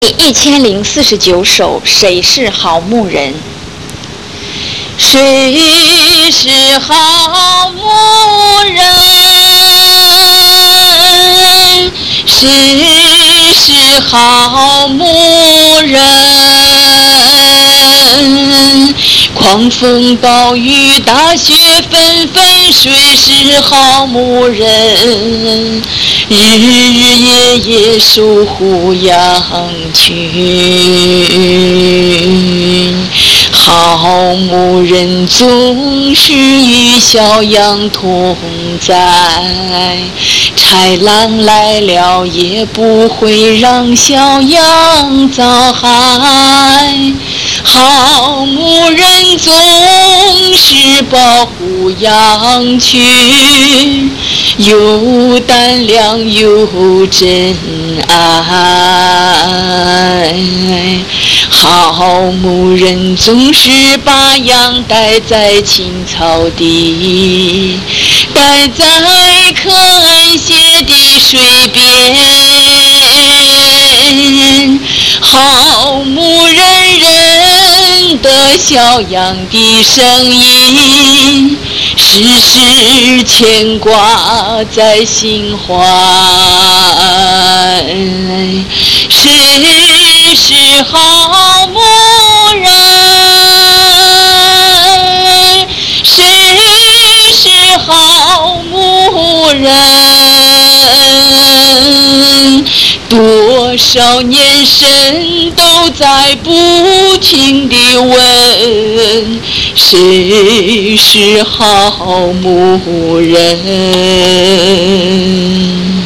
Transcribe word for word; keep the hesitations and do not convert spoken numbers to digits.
第一千零四十九首，谁是好牧人？谁是好牧人？谁是好牧人？狂风暴雨，大雪纷纷，谁是好牧人？日日夜夜守护羊群，好牧人总是与小羊同在，豺狼来了也不会让小羊遭害，好牧人总是保护羊群，有胆量有真爱，好牧人总是把羊带在青草地，带在可安歇的水边，好牧人认得小羊的声音，时时牵挂在心怀，谁是好牧人？谁是好牧人？多少年神都在不停地问，谁是好牧人？